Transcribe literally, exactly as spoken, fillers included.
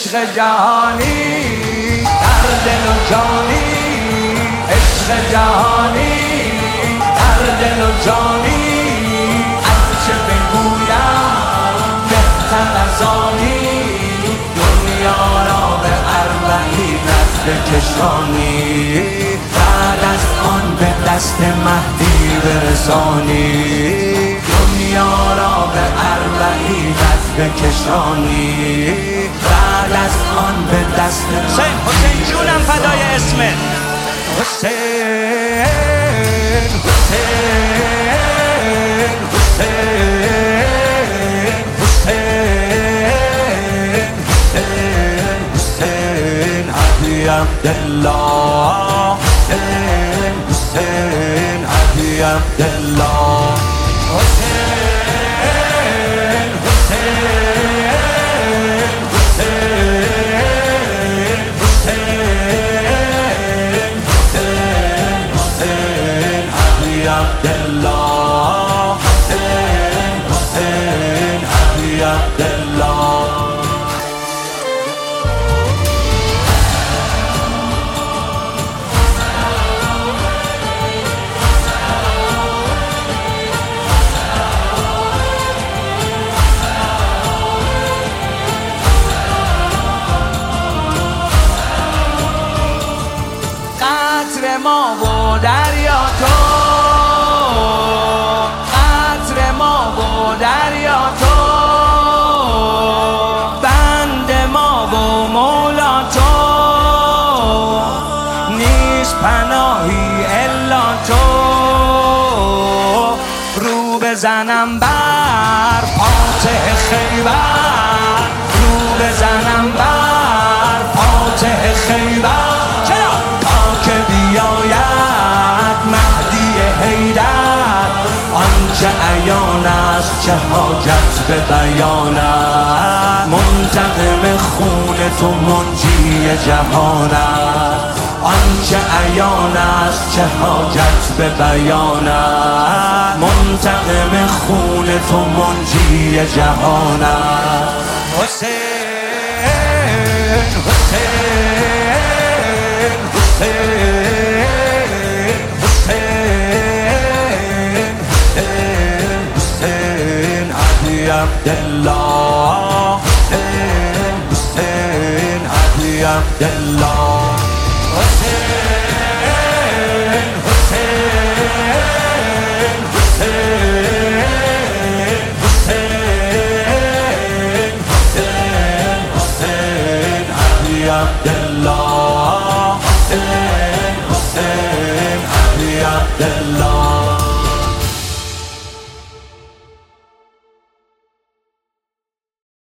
عشق جهانی در دل و جانی، عشق جهانی در دل و جانی، هرچه بگویم بهتر از آنی، دنیا را به اربعینت بکشانی، بعد از آن به دست مهدی برسانی، دنیا را به اربعینت بکشانی، بعد از آن به دست حسین حسین جونم فدای اسمت حسین حسین حسین حسین حسین حسین علی عبدالله، حسین حسین علی عبدالله، حسین حسین حسین حسین حسین علی عبدالله، حسین حسین علی عبدالله. قطر ما و دریا تو، قطر ما و دریا تو، بند ما و مولا تو، نیست پناهی الا تو، رو بزنم بر فاتح خیبر، رو بزنم بر فاتح خیبر، چرا؟ تا که بیاید مهدی حیدر، آنچه عیان است چه حاجت به بیان است، منتقم خون تو منجی جهان است، آنچه عیان است چه حاجت به بیان است، منتقم خون تو منجی جهان است. حسین حسین حسین حسین حسین حسین علی عبدالله، حسین حسین علی عبدالله، حسین حسین حسین حسین حسین حسین علی عبدالله.